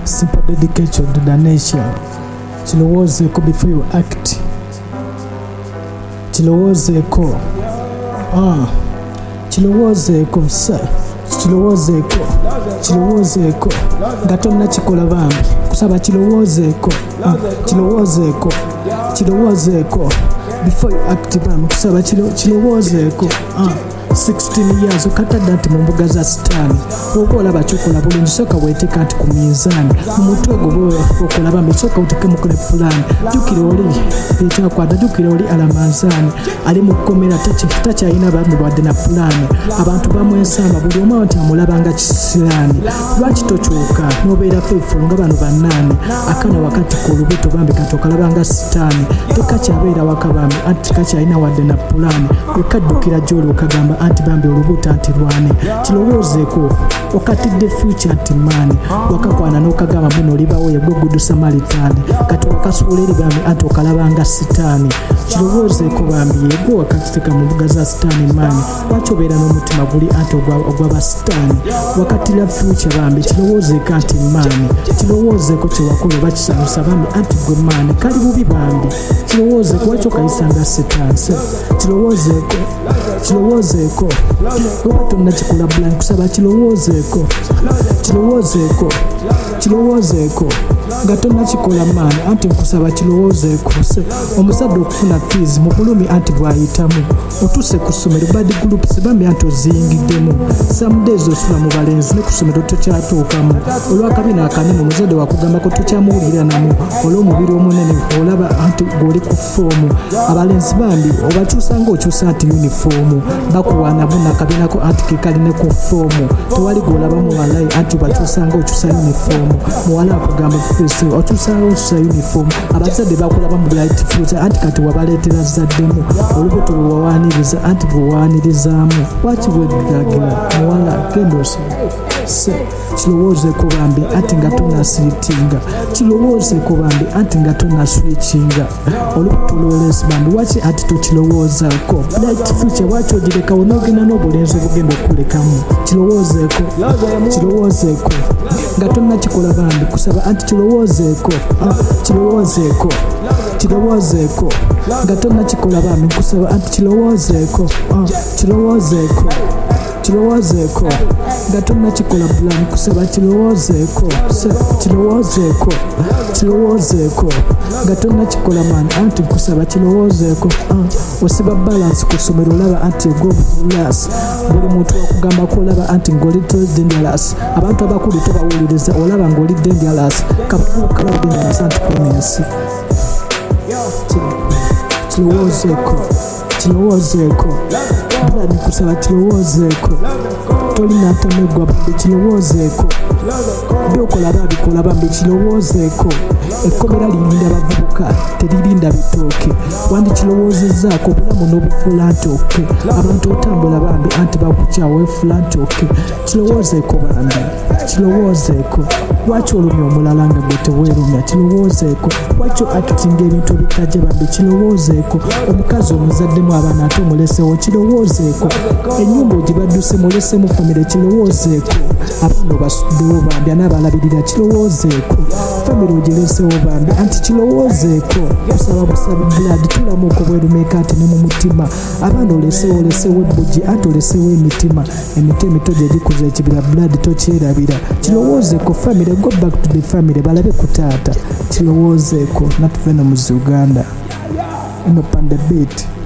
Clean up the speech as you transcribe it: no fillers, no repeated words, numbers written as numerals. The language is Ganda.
Simple dedication to the nation. Kirowoozeeko before you act. Kirowoozeeko. Kirowoozeeko sa. Kirowoozeeko nga tonnakikola bambi kusaba kirowoozeeko. Kirowoozeeko before you act bambi kusaba kirowoozeeko. 16 years okatadde nti mu mbuga za sitaani oba olaba kyokola bulungi sooka weeteeka nti ku minzaani mu mutwe gwo okulaba mbi sooka otekemu ne pulaani. Jjukira oli ekyakwata, jjukira oli alamazaani ali mu kkomera takyalina bambi wadde na pulaani. Abantu bamwesamba buli omu nti amulaba nga kisiraani. Lwaki tokyuka n'obeera feefulu nga bano bannaani akana wakati ku olubuto bambi kati okalaba nga sitaani. Tekakyabeera waka bambi anti tekakyalina wadde na pulaani. Wekaddukira gy'oli okagamba anti bambi olubuto anti lwani. Kirowoozeeko okatidde future anti maani wakakwana n'okagamba muno olibawo yegwe good Samaritan kati wakasuula eri bambi anti okalaba nga sitaani. Kirowoozeeko bambi yegwe wakatiteka mu mbuga za sitaani maani lwaki obeera n'omutima guli anti ogwaba sitaani wakatira future bambi. Kirowoozeeko anti maani. Kirowoozeeko kyewakola oba kisanyusa bambi anti gwe maani kali bubi bambi. Kirowoozeeko lwaki okayisa nga sitaani. Kirowoozeeko oba tonnakikola bulani kusaba kirowoozeeko nga tonnakikola maani anti nkusaba kirowoozeeko. Omusadde okufuna fees mu bulumi anti bw'ayitamu otuuse ku ssomero bad groups bambi anti oziyingiddemu. Some days osula mu balenzi ne ku ssomero tokyatuukamu olw'akabina akanene omuzadde wakugambako tokyamuwuliranamu olw'omubiri omunene olaba anti gw'oli ku foomu. Abalenzi bambi obakyusa ng'okyusa anti yunifoomu bakuwaana bunakabinako anti kekalina ku foomu. Tewali gw'olaba muwalayi anti obakyusa ng'okyusa yunifoomu. Muwala akugamba fesi okyusa yunifoomu. Abazadde bakulaba mu bright future anti kati wabaleetera zaddemu olubuto lwe wawaaniriza anti bwewaanirizaamu. Lwaki bwegagira muwala genda osoma. Kirowoozeeko bambi anti nga tonnasiritinga. Kirowoozeeko bambi anti nga tonnaswikinga. Olubuto lw'olensi bambi waki anti tokirowoozaako. Bright future waki ogirekawo n'ogenda n'obulenzi obugenda okulekamu. Kirowoozeeko nga tonnakikola bambi kusaba anti kirowoozeeko nga tonnakikola bambi kusaba anti kirowoozeeko nga tonnakikola bulani kusaba kirowoozeeko nga tonnakikola maani anti kusaba kirowoozeeko. Osiba balance ku ssomero olaba anti egw'obuvulaasi buli muntu wakugambako olaba anti ng'oli dangerous. Abantu abakulu tobawuliriza olaba ng'oli dangerous. Kapuuka dangerous anti comments. Kirowoozeeko bulani kusaba kirowoozeeko. Tolina ntamegwa bambi kirowoozeeko. Byokola babikola bambi kirowoozeeko. Ekkomera lirinda bavubuka teririnda bitooke. Wandi kirowoozezaako obulamu n'obufuula ntooke. Abantu otambula bambi anti bakukyawa efuula ntooke. Kirowoozeeko bambi lwaki olumya omulala nga gwe teweerumya. Kirowoozeeko lwaki akitinga ebintu ebitajja bambi. Kirowoozeeko omukazi omuzaddemu abaana ate omulesewo. Kirowoozeeko ennyumba ogibadduse mulesemu famire. Kirowoozeeko abaana obasuddewo bambi anaabalabirira. Kirowoozeeko famire ogiresewo bambi anti kirowoozeeko kusaba busabi blood tulamuuko bwerumeeka ati ne mu mutima. Abaana olesewo ebbugi anti olesewo emitima. Emiti emito gye gikuza ekibira blood tokyerabira. Kirowoozeeko famire go back to the family balabe ku taata. Kirowoozeeko natuve no mu Uganda eno pande beat.